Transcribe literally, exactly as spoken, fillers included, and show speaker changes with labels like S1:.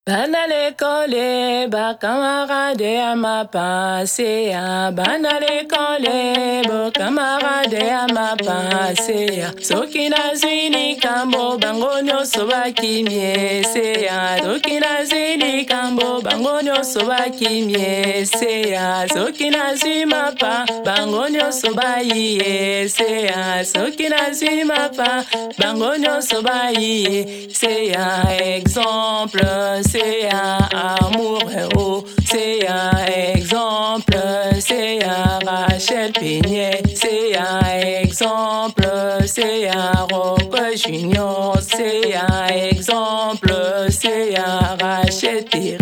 S1: Bana l'école, ba camarade à ma passé, bana l'école, bo camarade à ma passé, soki na zini kambo bango nyoso bakimye se ya, soki na zini kambo bango nyoso bakimye se ya, soki na zima pa bango nyoso bayiye se ya, soki na zima pa bango nyoso bayiye se ya, exemple c'est un amour héros, c'est un exemple, c'est un Rachel Peignet, c'est un exemple, c'est un Rock Junior, c'est un exemple, c'est un Rachel Peignet.